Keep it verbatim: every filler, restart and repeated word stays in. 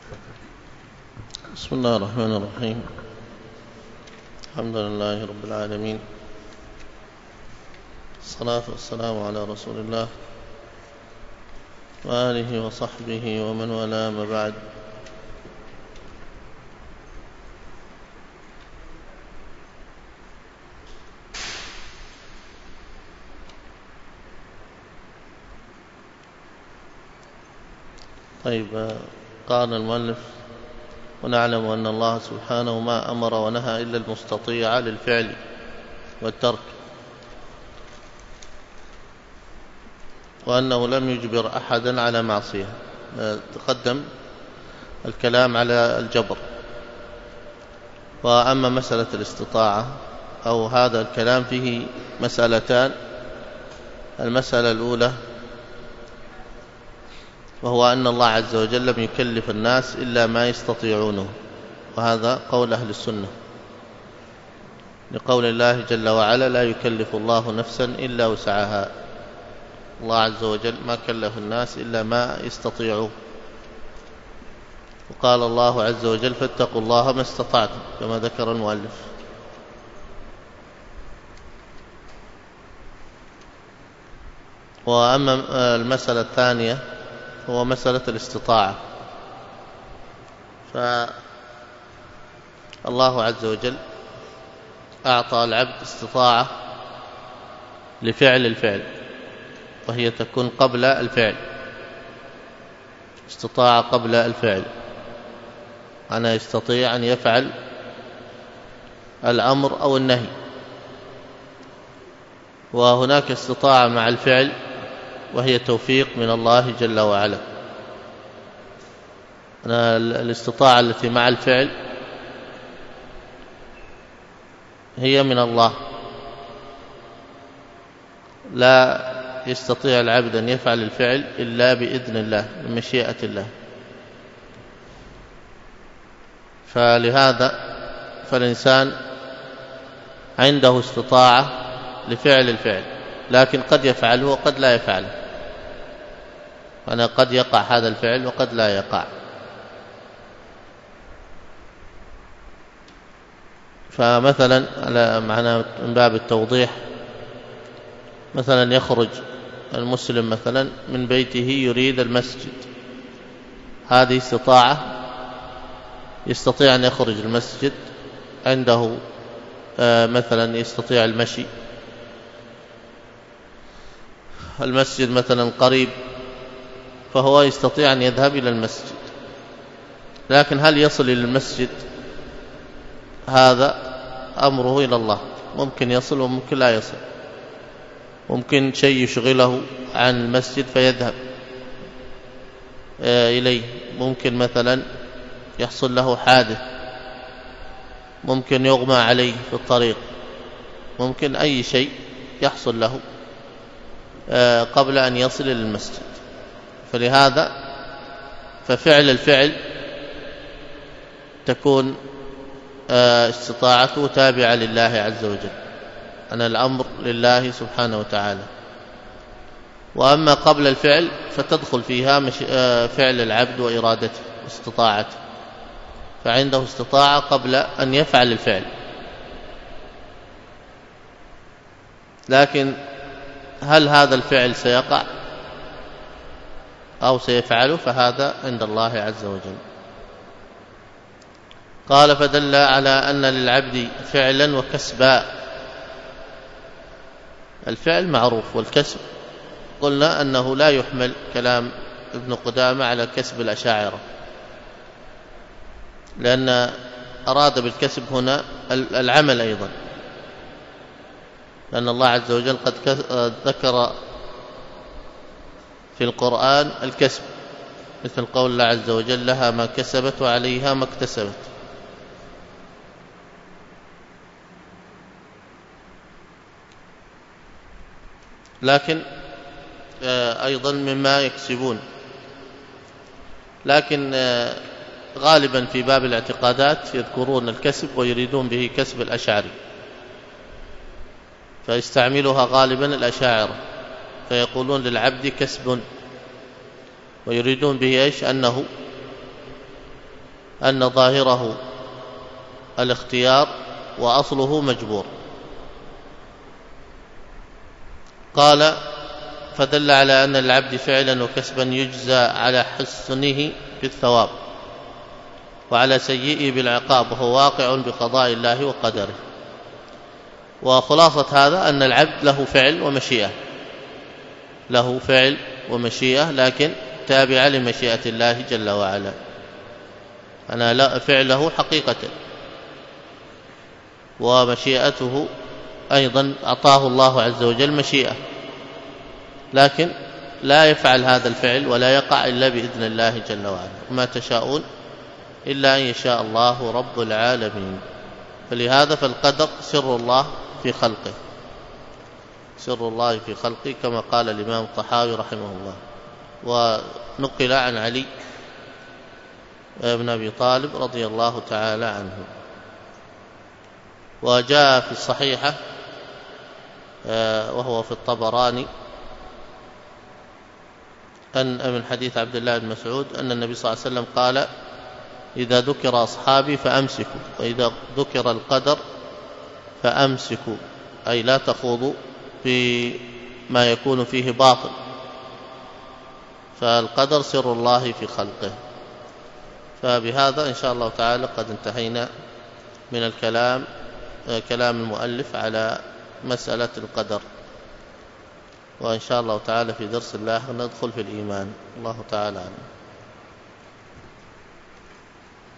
بسم الله الرحمن الرحيم. الحمد لله رب العالمين، الصلاة والسلام على رسول الله وآله وصحبه ومن والاه، ما بعد. طيب، قال المؤلف: ونعلم أن الله سبحانه ما أمر ونهى إلا المستطيع للفعل والترك، وأنه لم يجبر أحدا على معصية. تقدم الكلام على الجبر. وأما مسألة الاستطاعة أو هذا الكلام فيه مسألتان. المسألة الأولى وهو أن الله عز وجل لم يكلف الناس إلا ما يستطيعونه، وهذا قول أهل السنة، لقول الله جل وعلا: لا يكلف الله نفسا إلا وسعها. الله عز وجل ما كلف الناس إلا ما يستطيعوه. وقال الله عز وجل: فاتقوا الله ما استطعتم، كما ذكر المؤلف. وأما المسألة الثانية هو مسألة الاستطاعة، فالله عز وجل أعطى العبد استطاعة لفعل الفعل، وهي تكون قبل الفعل. استطاعة قبل الفعل، أنا يستطيع أن يفعل الأمر أو النهي. وهناك استطاعة مع الفعل، وهي توفيق من الله جل وعلا. الاستطاعة التي مع الفعل هي من الله، لا يستطيع العبد أن يفعل الفعل إلا بإذن الله، بمشيئة الله. فلهذا فالإنسان عنده استطاعة لفعل الفعل، لكن قد يفعله وقد لا يفعله. فأنا قد يقع هذا الفعل وقد لا يقع. فمثلا على معنى من باب التوضيح، مثلا يخرج المسلم مثلا من بيته يريد المسجد، هذه استطاعة، يستطيع أن يخرج المسجد، عنده مثلا يستطيع المشي، المسجد مثلا قريب، فهو يستطيع أن يذهب إلى المسجد. لكن هل يصل إلى المسجد؟ هذا أمره إلى الله، ممكن يصل وممكن لا يصل. ممكن شيء يشغله عن المسجد فيذهب إليه، ممكن مثلا يحصل له حادث، ممكن يغمى عليه في الطريق، ممكن أي شيء يحصل له قبل أن يصل إلى المسجد. فلهذا ففعل الفعل تكون استطاعته تابعة لله عز وجل، أن الأمر لله سبحانه وتعالى. وأما قبل الفعل فتدخل فيها فعل العبد وإرادته واستطاعته، فعنده استطاعة قبل أن يفعل الفعل. لكن هل هذا الفعل سيقع أو سيفعله؟ فهذا عند الله عز وجل. قال: فدل على أن للعبد فعلا وكسبا. الفعل معروف، والكسب قلنا أنه لا يحمل كلام ابن قدامة على كسب الأشاعرة، لأن أراد بالكسب هنا العمل أيضا، لأن الله عز وجل قد ذكر في القرآن الكسب، مثل قول الله عز وجل: لها ما كسبت وعليها ما اكتسبت. لكن أيضا مما يكسبون. لكن غالبا في باب الاعتقادات يذكرون الكسب ويريدون به كسب الأشعري، فيستعملها غالبا الأشاعرة، فيقولون للعبد كسب، ويريدون به إيش؟ أنه أن ظاهره الاختيار وأصله مجبور. قال فدل على أن العبد فعلا وكسبا يجزى على حسنه بالثواب وعلى سيئه بالعقاب، وهو واقع بقضاء الله وقدره. وخلاصة هذا أن العبد له فعل ومشيئة، له فعل ومشيئة لكن تابعة لمشيئة الله جل وعلا. أنا لا فعله حقيقة ومشيئته أيضا أعطاه الله عز وجل مشيئة، لكن لا يفعل هذا الفعل ولا يقع إلا بإذن الله جل وعلا، وما تشاءون إلا أن يشاء الله رب العالمين. فلهذا فالقدر سر الله في خلقه، سر الله في خلقه كما قال الإمام الطحاوي رحمه الله. ونقل عن علي بن أبي طالب رضي الله تعالى عنه. وجاء في الصحيحة وهو في الطبراني أن من حديث عبد الله بن مسعود أن النبي صلى الله عليه وسلم قال إذا ذكر أصحابي فأمسكوا، وإذا ذكر القدر فأمسكوا، أي لا تخوضوا فيما يكون فيه باطل. فالقدر سر الله في خلقه. فبهذا إن شاء الله تعالى قد انتهينا من الكلام كلام المؤلف على مسألة القدر، وإن شاء الله تعالى في درس الله ندخل في الإيمان. الله تعالى عنه.